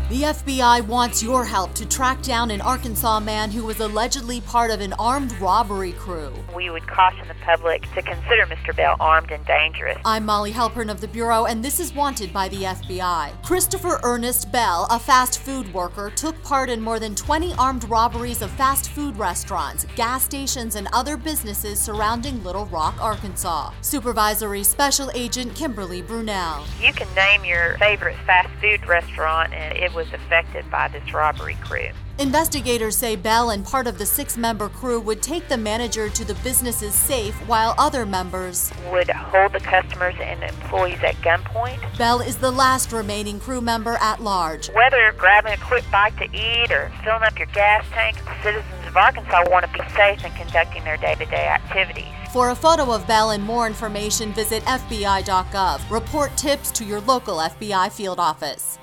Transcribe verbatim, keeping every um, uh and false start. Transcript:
The F B I wants your help to track down an Arkansas man who was allegedly part of an armed robbery crew. We would caution the public to consider Mister Bell armed and dangerous. I'm Molly Halpern of the Bureau, and this is Wanted by the F B I. Christopher Ernest Bell, a fast food worker, took part in more than twenty armed robberies of fast food restaurants, gas stations, and other businesses surrounding Little Rock, Arkansas. Supervisory Special Agent Kimberly Brunel. You can name your favorite fast food restaurant, and it was affected by this robbery crew. Investigators say Bell and part of the six-member crew would take the manager to the business's safe while other members would hold the customers and employees at gunpoint. Bell is the last remaining crew member at large. Whether grabbing a quick bite to eat or filling up your gas tank, citizens of Arkansas want to be safe in conducting their day-to-day activities. For a photo of Bell and more information, visit F B I dot gov. Report tips to your local F B I field office.